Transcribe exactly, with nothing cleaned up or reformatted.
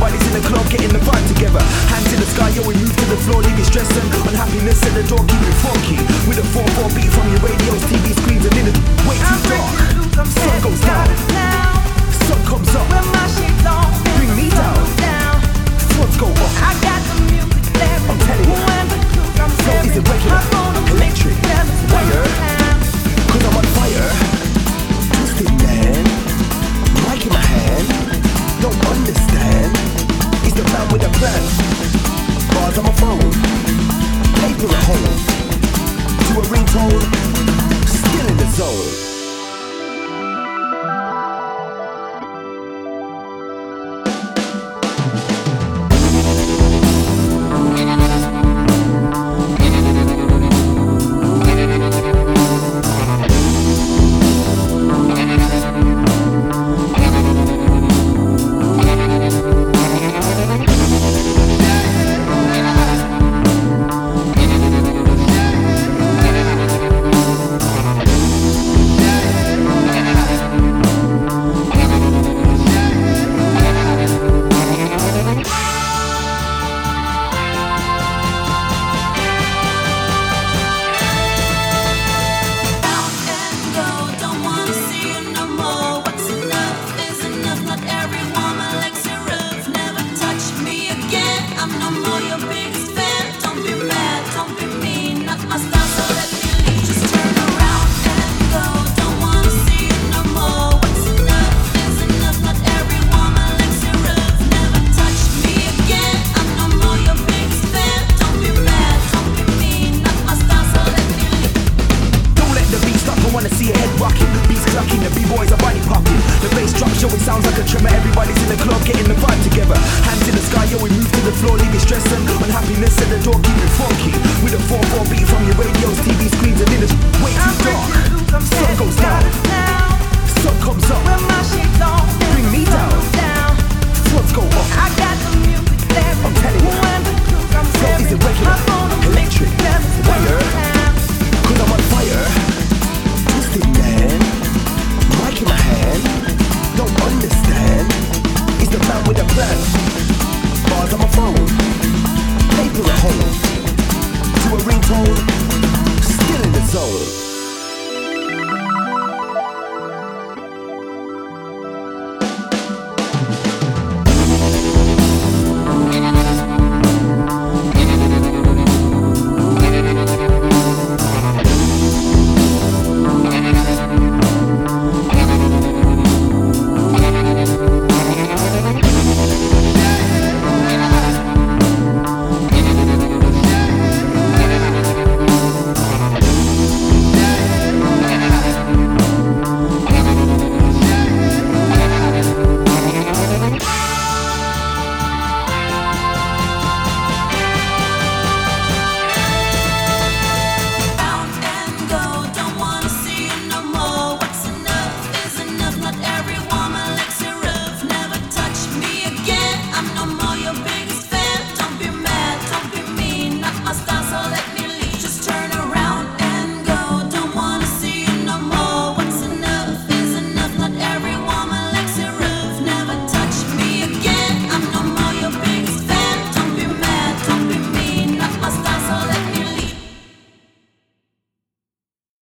Everybody's in the club getting the vibe together. Hands in the sky, yo, we move to the floor, leave you stressing. Unhappiness at the door, keep it funky. With a four four beat from your radios, T V screens, and in it way too dark. Sun goes down, sun comes up, bring me down. Swans go up, I got the music there. I'm telling you, flow is irregular, electric, wire. Cause I'm on fire, twisted man, mic in my hand. Don't understand, he's the man with a plan. Bars on my phone, paper at home, to a ringtone, still in the zone. See your head rocking, beats clucking, the b-boys are body popping. The bass drop showing sounds like a tremor